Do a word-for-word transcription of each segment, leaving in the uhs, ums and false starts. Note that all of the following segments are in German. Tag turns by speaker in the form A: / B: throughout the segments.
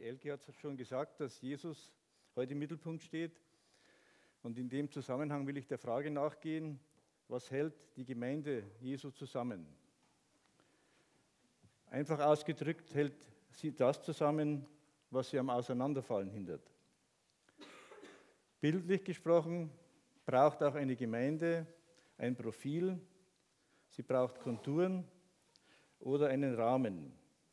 A: Elke hat es schon gesagt, dass Jesus heute im Mittelpunkt steht. Und in dem Zusammenhang will ich der Frage nachgehen, was hält die Gemeinde Jesu zusammen? Einfach ausgedrückt hält sie das zusammen, was sie am Auseinanderfallen hindert. Bildlich gesprochen braucht auch eine Gemeinde ein Profil, sie braucht Konturen oder einen Rahmen.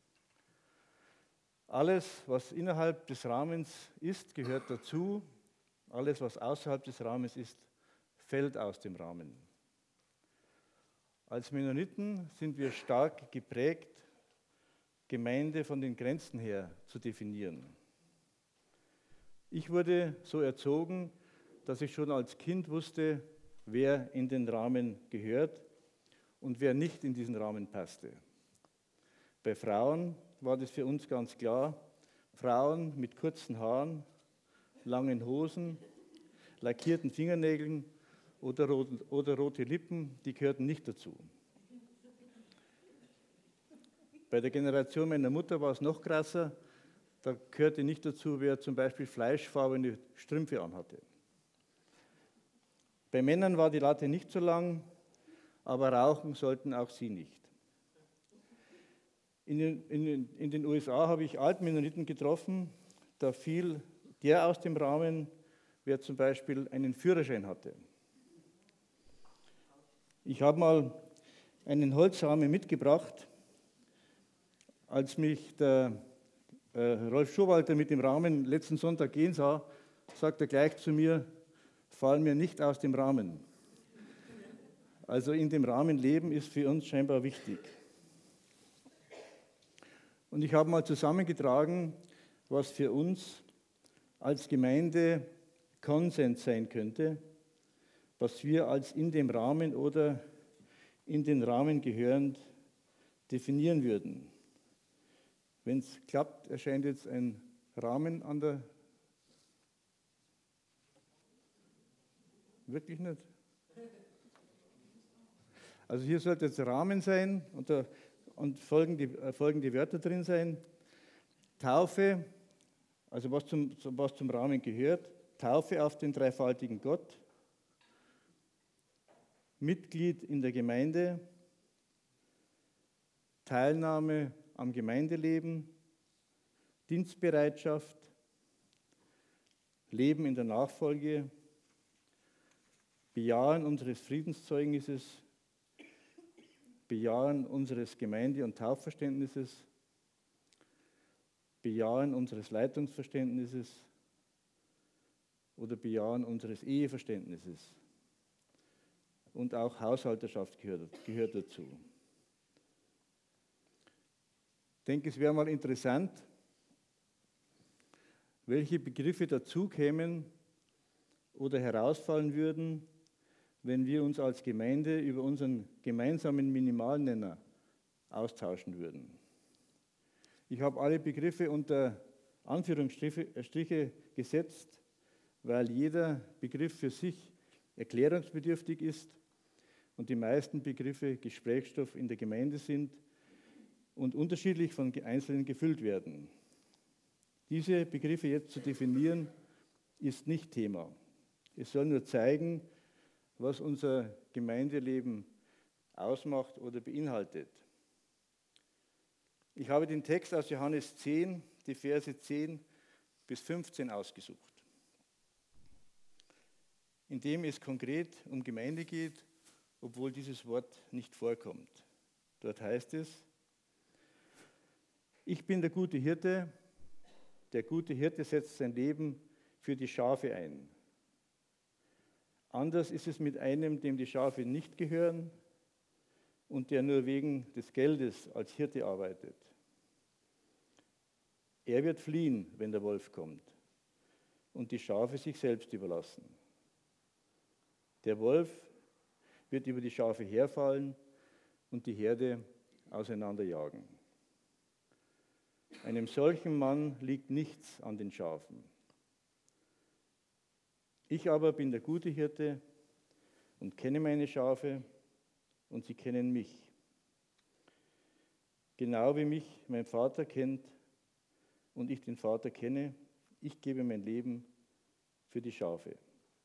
A: Alles, was innerhalb des Rahmens ist, gehört dazu. Alles, was außerhalb des Rahmens ist, fällt aus dem Rahmen. Als Mennoniten sind wir stark geprägt, Gemeinde von den Grenzen her zu definieren. Ich wurde so erzogen, dass ich schon als Kind wusste, wer in den Rahmen gehört und wer nicht in diesen Rahmen passte. Bei Frauen war das für uns ganz klar. Frauen mit kurzen Haaren, langen Hosen, lackierten Fingernägeln oder, rot, oder rote Lippen, die gehörten nicht dazu. Bei der Generation meiner Mutter war es noch krasser. Da gehörte nicht dazu, wer zum Beispiel fleischfarbene Strümpfe anhatte. Bei Männern war die Latte nicht so lang, aber rauchen sollten auch sie nicht. In den, in, in den U S A habe ich Altmennoniten getroffen, da fiel der aus dem Rahmen, wer zum Beispiel einen Führerschein hatte. Ich habe mal einen Holzrahmen mitgebracht. Als mich der äh, Rolf Schurwalter mit dem Rahmen letzten Sonntag gehen sah, sagte er gleich zu mir, fall mir nicht aus dem Rahmen. Also in dem Rahmen leben ist für uns scheinbar wichtig. Und ich habe mal zusammengetragen, was für uns als Gemeinde Konsens sein könnte, was wir als in dem Rahmen oder in den Rahmen gehörend definieren würden. Wenn es klappt, erscheint jetzt ein Rahmen an der... Wirklich nicht? Also hier sollte jetzt Rahmen sein und, da, und folgende, äh, folgende Wörter drin sein. Taufe, also was zum, was zum Rahmen gehört. Taufe auf den dreifaltigen Gott. Mitglied in der Gemeinde. Teilnahme am Gemeindeleben. Dienstbereitschaft. Leben in der Nachfolge. Bejahen unseres Friedenszeugnisses. Bejahen unseres Gemeinde- und Taufverständnisses, Bejahen unseres Leitungsverständnisses oder Bejahen unseres Eheverständnisses. Und auch Haushalterschaft gehört, gehört dazu. Ich denke, es wäre mal interessant, welche Begriffe dazu kämen oder herausfallen würden, wenn wir uns als Gemeinde über unseren gemeinsamen Minimalnenner austauschen würden. Ich habe alle Begriffe unter Anführungsstriche gesetzt, weil jeder Begriff für sich erklärungsbedürftig ist und die meisten Begriffe Gesprächsstoff in der Gemeinde sind und unterschiedlich von Einzelnen gefüllt werden. Diese Begriffe jetzt zu definieren, ist nicht Thema. Es soll nur zeigen, was unser Gemeindeleben ausmacht oder beinhaltet. Ich habe den Text aus Johannes zehn, die Verse zehn bis fünfzehn ausgesucht, in dem es konkret um Gemeinde geht, obwohl dieses Wort nicht vorkommt. Dort heißt es, ich bin der gute Hirte, der gute Hirte setzt sein Leben für die Schafe ein. Anders ist es mit einem, dem die Schafe nicht gehören und der nur wegen des Geldes als Hirte arbeitet. Er wird fliehen, wenn der Wolf kommt und die Schafe sich selbst überlassen. Der Wolf wird über die Schafe herfallen und die Herde auseinanderjagen. Einem solchen Mann liegt nichts an den Schafen. Ich aber bin der gute Hirte und kenne meine Schafe und sie kennen mich. Genau wie mich mein Vater kennt und ich den Vater kenne, ich gebe mein Leben für die Schafe.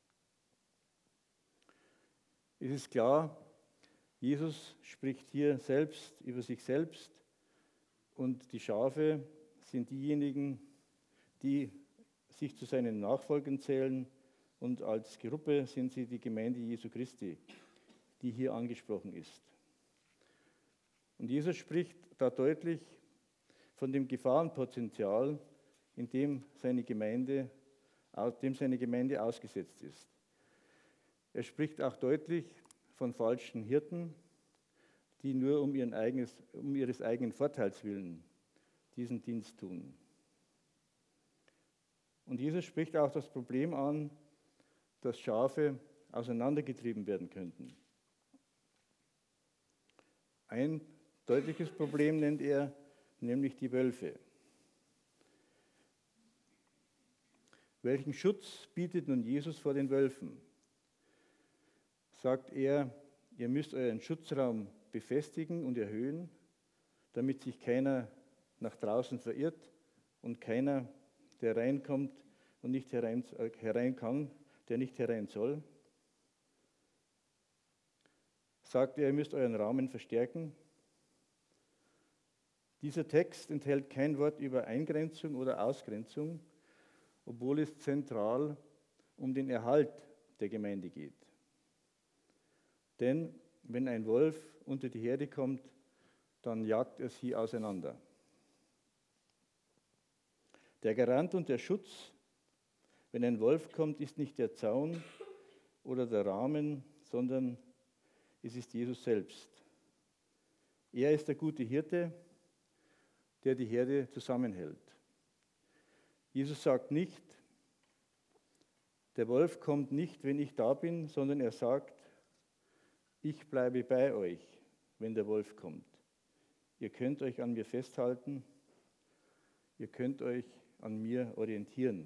A: Es ist klar, Jesus spricht hier selbst über sich selbst und die Schafe sind diejenigen, die sich zu seinen Nachfolgern zählen und als Gruppe sind sie die Gemeinde Jesu Christi, die hier angesprochen ist. Und Jesus spricht da deutlich von dem Gefahrenpotenzial, in dem seine Gemeinde, dem seine Gemeinde ausgesetzt ist. Er spricht auch deutlich von falschen Hirten, die nur um, ihren eigenes, um ihres eigenen Vorteils willen diesen Dienst tun. Und Jesus spricht auch das Problem an, dass Schafe auseinandergetrieben werden könnten. Ein deutliches Problem nennt er, nämlich die Wölfe. Welchen Schutz bietet nun Jesus vor den Wölfen? Sagt er, ihr müsst euren Schutzraum befestigen und erhöhen, damit sich keiner nach draußen verirrt und keiner, der reinkommt und nicht herein, äh, herein kann, der nicht herein soll. Sagt er, ihr müsst euren Rahmen verstärken. Dieser Text enthält kein Wort über Eingrenzung oder Ausgrenzung, obwohl es zentral um den Erhalt der Gemeinde geht. Denn wenn ein Wolf unter die Herde kommt, dann jagt er sie auseinander. Der Garant und der Schutz, wenn ein Wolf kommt, ist nicht der Zaun oder der Rahmen, sondern es ist Jesus selbst. Er ist der gute Hirte, der die Herde zusammenhält. Jesus sagt nicht, der Wolf kommt nicht, wenn ich da bin, sondern er sagt, ich bleibe bei euch, wenn der Wolf kommt. Ihr könnt euch an mir festhalten, ihr könnt euch an mir orientieren.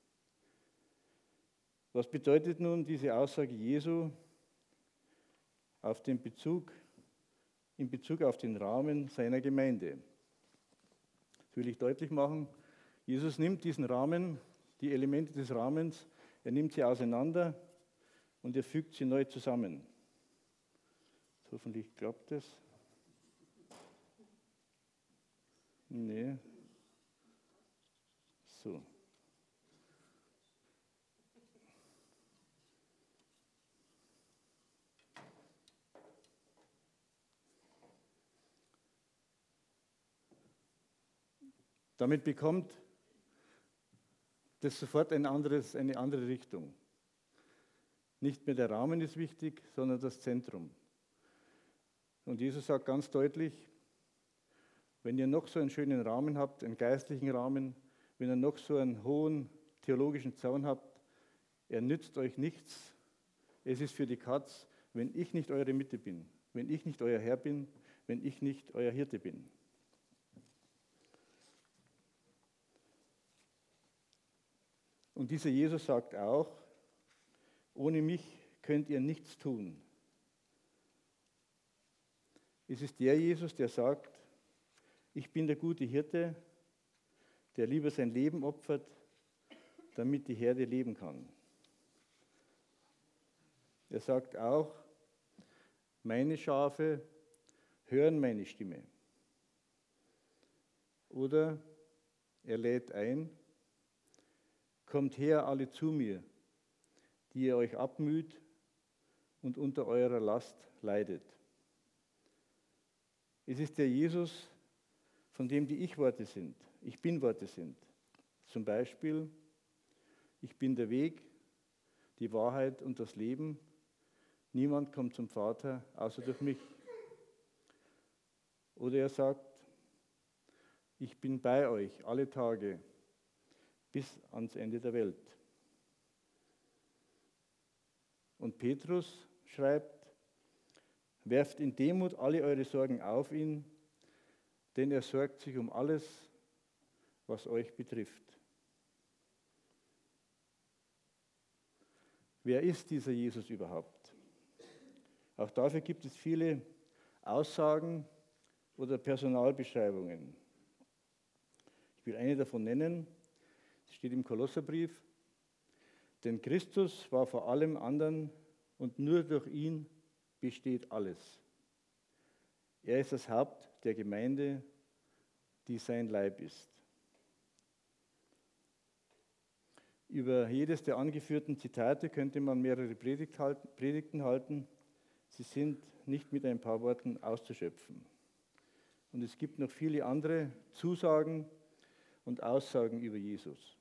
A: Was bedeutet nun diese Aussage Jesu auf den Bezug, in Bezug auf den Rahmen seiner Gemeinde? Das will ich deutlich machen. Jesus nimmt diesen Rahmen, die Elemente des Rahmens, er nimmt sie auseinander und er fügt sie neu zusammen. Hoffentlich klappt es. Nee. So. Damit bekommt das sofort ein anderes, eine andere Richtung. Nicht mehr der Rahmen ist wichtig, sondern das Zentrum. Und Jesus sagt ganz deutlich, wenn ihr noch so einen schönen Rahmen habt, einen geistlichen Rahmen, wenn ihr noch so einen hohen theologischen Zaun habt, er nützt euch nichts. Es ist für die Katz, wenn ich nicht eure Mitte bin, wenn ich nicht euer Herr bin, wenn ich nicht euer Hirte bin. Und dieser Jesus sagt auch, ohne mich könnt ihr nichts tun. Es ist der Jesus, der sagt, ich bin der gute Hirte, der lieber sein Leben opfert, damit die Herde leben kann. Er sagt auch, meine Schafe hören meine Stimme. Oder er lädt ein, kommt her alle zu mir, die ihr euch abmüht und unter eurer Last leidet. Es ist der Jesus, von dem die Ich-Worte sind, Ich Bin-Worte sind. Zum Beispiel, ich bin der Weg, die Wahrheit und das Leben. Niemand kommt zum Vater, außer durch mich. Oder er sagt, ich bin bei euch alle Tage bis ans Ende der Welt. Und Petrus schreibt, werft in Demut alle eure Sorgen auf ihn, denn er sorgt sich um alles, was euch betrifft. Wer ist dieser Jesus überhaupt? Auch dafür gibt es viele Aussagen oder Personalbeschreibungen. Ich will eine davon nennen, es steht im Kolosserbrief, denn Christus war vor allem anderen und nur durch ihn besteht alles. Er ist das Haupt der Gemeinde, die sein Leib ist. Über jedes der angeführten Zitate könnte man mehrere Predigten halten. Sie sind nicht mit ein paar Worten auszuschöpfen. Und es gibt noch viele andere Zusagen und Aussagen über Jesus.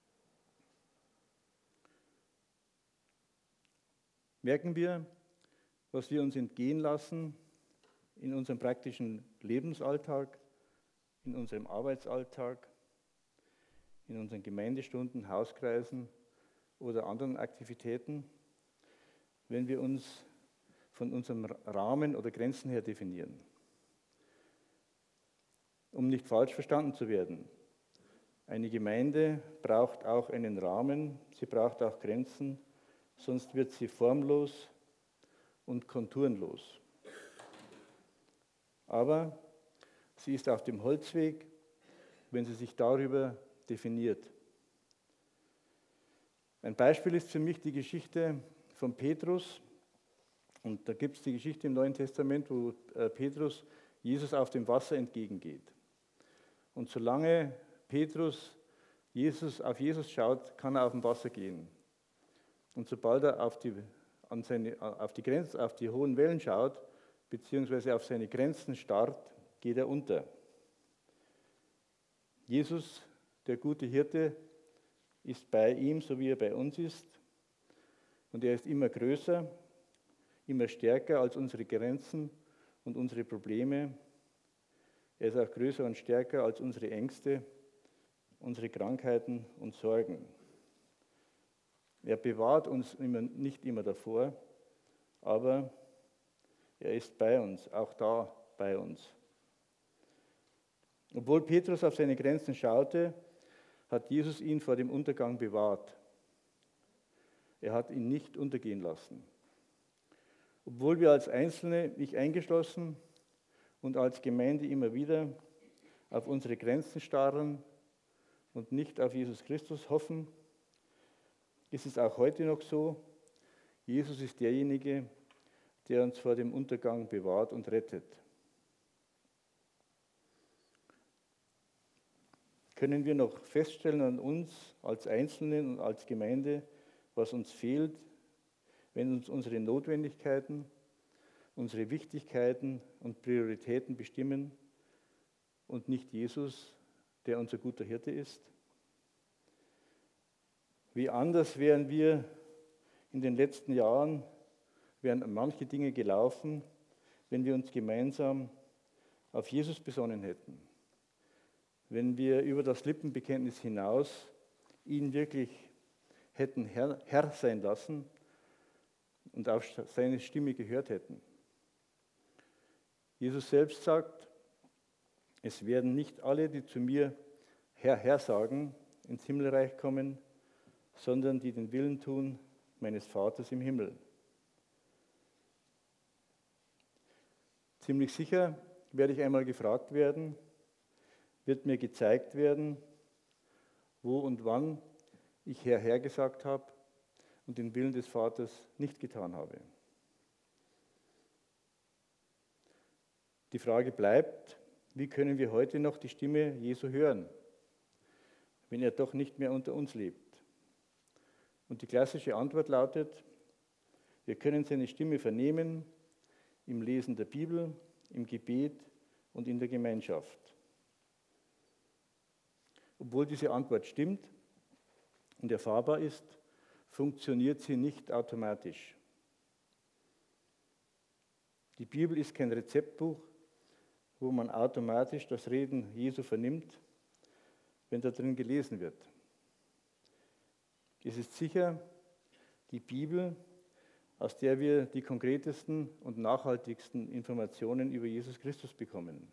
A: Merken wir, was wir uns entgehen lassen in unserem praktischen Lebensalltag, in unserem Arbeitsalltag, in unseren Gemeindestunden, Hauskreisen oder anderen Aktivitäten, wenn wir uns von unserem Rahmen oder Grenzen her definieren. Um nicht falsch verstanden zu werden, eine Gemeinde braucht auch einen Rahmen, sie braucht auch Grenzen, sonst wird sie formlos und konturenlos. Aber sie ist auf dem Holzweg, wenn sie sich darüber definiert. Ein Beispiel ist für mich die Geschichte von Petrus. Und da gibt es die Geschichte im Neuen Testament, wo Petrus Jesus auf dem Wasser entgegengeht. Und solange Petrus Jesus, auf Jesus schaut, kann er auf dem Wasser gehen. Und sobald er auf die, an seine, auf die Grenzen, auf die hohen Wellen schaut, beziehungsweise auf seine Grenzen starrt, geht er unter. Jesus, der gute Hirte, ist bei ihm, so wie er bei uns ist. Und er ist immer größer, immer stärker als unsere Grenzen und unsere Probleme. Er ist auch größer und stärker als unsere Ängste, unsere Krankheiten und Sorgen. Er bewahrt uns immer, nicht immer davor, aber er ist bei uns, auch da bei uns. Obwohl Petrus auf seine Grenzen schaute, hat Jesus ihn vor dem Untergang bewahrt. Er hat ihn nicht untergehen lassen. Obwohl wir als Einzelne, ich eingeschlossen, und als Gemeinde immer wieder auf unsere Grenzen starren und nicht auf Jesus Christus hoffen, ist es auch heute noch so, Jesus ist derjenige, der uns vor dem Untergang bewahrt und rettet. Können wir noch feststellen an uns als Einzelnen und als Gemeinde, was uns fehlt, wenn uns unsere Notwendigkeiten, unsere Wichtigkeiten und Prioritäten bestimmen und nicht Jesus, der unser guter Hirte ist? Wie anders wären wir in den letzten Jahren, wären manche Dinge gelaufen, wenn wir uns gemeinsam auf Jesus besonnen hätten. Wenn wir über das Lippenbekenntnis hinaus ihn wirklich hätten Herr, Herr sein lassen und auf seine Stimme gehört hätten. Jesus selbst sagt, es werden nicht alle, die zu mir Herr, Herr sagen, ins Himmelreich kommen, sondern die den Willen tun meines Vaters im Himmel. Ziemlich sicher werde ich einmal gefragt werden, wird mir gezeigt werden, wo und wann ich Herr, Herr gesagt habe und den Willen des Vaters nicht getan habe. Die Frage bleibt, wie können wir heute noch die Stimme Jesu hören, wenn er doch nicht mehr unter uns lebt? Und die klassische Antwort lautet, wir können seine Stimme vernehmen im Lesen der Bibel, im Gebet und in der Gemeinschaft. Obwohl diese Antwort stimmt und erfahrbar ist, funktioniert sie nicht automatisch. Die Bibel ist kein Rezeptbuch, wo man automatisch das Reden Jesu vernimmt, wenn da drin gelesen wird. Es ist sicher die Bibel, aus der wir die konkretesten und nachhaltigsten Informationen über Jesus Christus bekommen.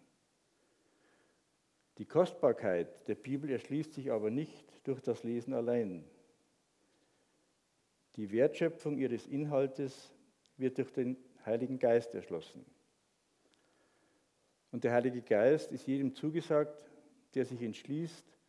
A: Die Kostbarkeit der Bibel erschließt sich aber nicht durch das Lesen allein. Die Wertschöpfung ihres Inhaltes wird durch den Heiligen Geist erschlossen. Und der Heilige Geist ist jedem zugesagt, der sich entschließt,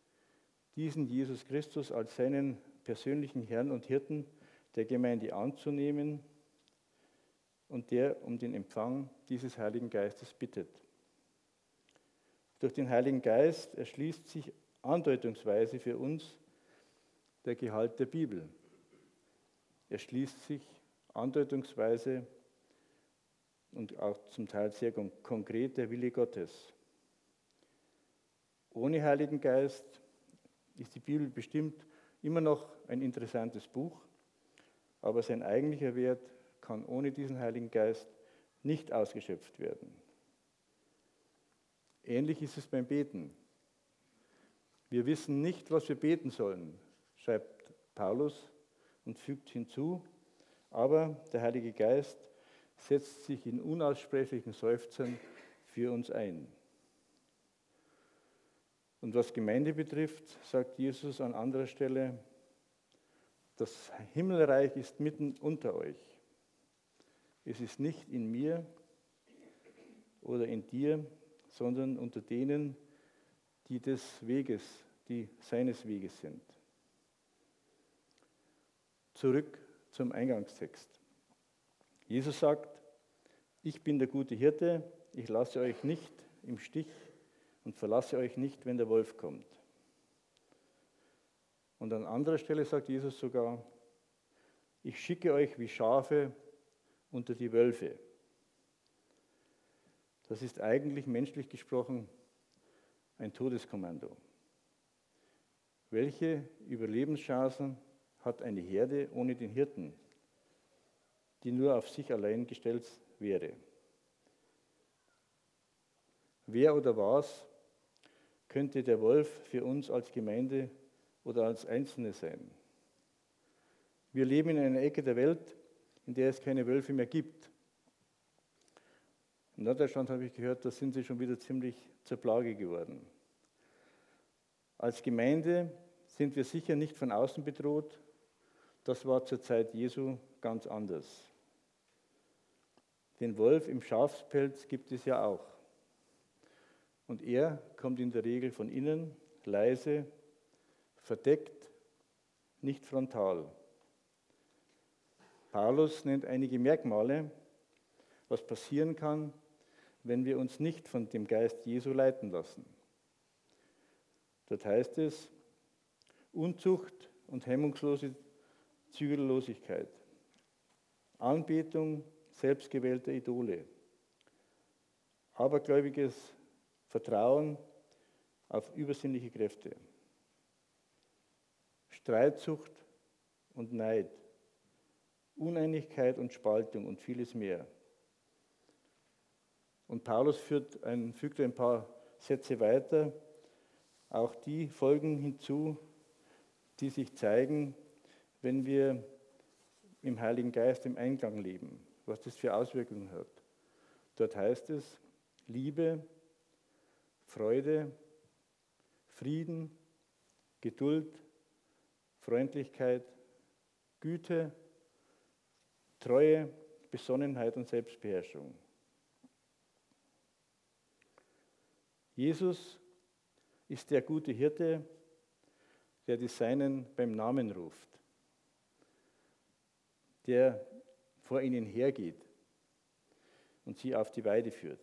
A: diesen Jesus Christus als seinen persönlichen Herrn und Hirten der Gemeinde anzunehmen und der um den Empfang dieses Heiligen Geistes bittet. Durch den Heiligen Geist erschließt sich andeutungsweise für uns der Gehalt der Bibel. Erschließt sich andeutungsweise und auch zum Teil sehr konkret der Wille Gottes. Ohne Heiligen Geist ist die Bibel bestimmt immer noch ein interessantes Buch, aber sein eigentlicher Wert kann ohne diesen Heiligen Geist nicht ausgeschöpft werden. Ähnlich ist es beim Beten. Wir wissen nicht, was wir beten sollen, schreibt Paulus und fügt hinzu, aber der Heilige Geist setzt sich in unaussprechlichen Seufzern für uns ein. Und was Gemeinde betrifft, sagt Jesus an anderer Stelle, das Himmelreich ist mitten unter euch. Es ist nicht in mir oder in dir, sondern unter denen, die des Weges, die seines Weges sind. Zurück zum Eingangstext. Jesus sagt, ich bin der gute Hirte, ich lasse euch nicht im Stich und verlasse euch nicht, wenn der Wolf kommt. Und an anderer Stelle sagt Jesus sogar, ich schicke euch wie Schafe unter die Wölfe. Das ist eigentlich menschlich gesprochen ein Todeskommando. Welche Überlebenschancen hat eine Herde ohne den Hirten, die nur auf sich allein gestellt wäre? Wer oder was könnte der Wolf für uns als Gemeinde oder als Einzelne sein? Wir leben in einer Ecke der Welt, in der es keine Wölfe mehr gibt. In Norddeutschland habe ich gehört, da sind sie schon wieder ziemlich zur Plage geworden. Als Gemeinde sind wir sicher nicht von außen bedroht. Das war zur Zeit Jesu ganz anders. Den Wolf im Schafspelz gibt es ja auch. Und er kommt in der Regel von innen, leise, verdeckt, nicht frontal. Paulus nennt einige Merkmale, was passieren kann, wenn wir uns nicht von dem Geist Jesu leiten lassen. Dort heißt es, Unzucht und hemmungslose Zügellosigkeit, Anbetung selbstgewählter Idole, abergläubiges Vertrauen auf übersinnliche Kräfte, Streitsucht und Neid, Uneinigkeit und Spaltung und vieles mehr. Und Paulus führt ein, fügt ein paar Sätze weiter, auch die Folgen hinzu, die sich zeigen, wenn wir im Heiligen Geist im Einklang leben, was das für Auswirkungen hat. Dort heißt es Liebe, Freude, Frieden, Geduld, Freundlichkeit, Güte, Treue, Besonnenheit und Selbstbeherrschung. Jesus ist der gute Hirte, der die Seinen beim Namen ruft, der vor ihnen hergeht und sie auf die Weide führt.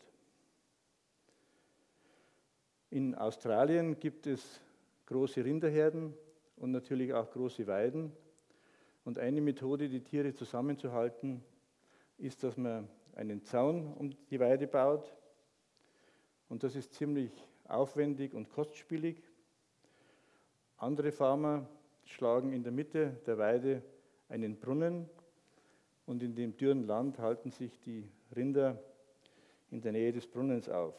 A: In Australien gibt es große Rinderherden und natürlich auch große Weiden. Und eine Methode, die Tiere zusammenzuhalten, ist, dass man einen Zaun um die Weide baut. Und das ist ziemlich aufwendig und kostspielig. Andere Farmer schlagen in der Mitte der Weide einen Brunnen und in dem dürren Land halten sich die Rinder in der Nähe des Brunnens auf.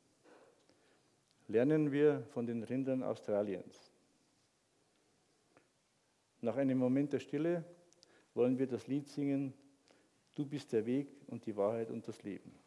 A: Lernen wir von den Rindern Australiens. Nach einem Moment der Stille wollen wir das Lied singen, Du bist der Weg und die Wahrheit und das Leben.